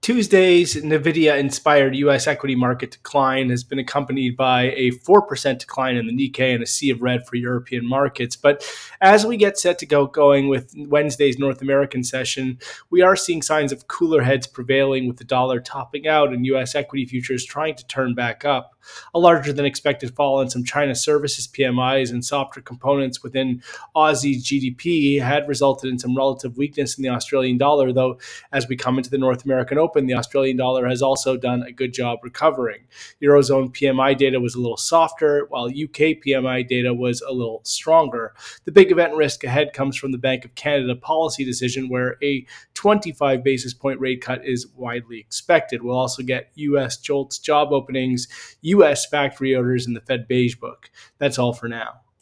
Tuesday's NVIDIA-inspired U.S. equity market decline has been accompanied by a 4% decline in the Nikkei and a sea of red for European markets. But as we get set to going with Wednesday's North American session, we are seeing signs of cooler heads prevailing with the dollar topping out and U.S. equity futures trying to turn back up. A larger than expected fall in some China services PMIs and softer components within Aussie GDP had resulted in some relative weakness in the Australian dollar, though as we come into the North American Open, the Australian dollar has also done a good job recovering. Eurozone PMI data was a little softer, while UK PMI data was a little stronger. The big event risk ahead comes from the Bank of Canada policy decision, where a 25 basis point rate cut is widely expected. We'll also get US JOLTS job openings, US factory orders, and the Fed Beige Book. That's all for now.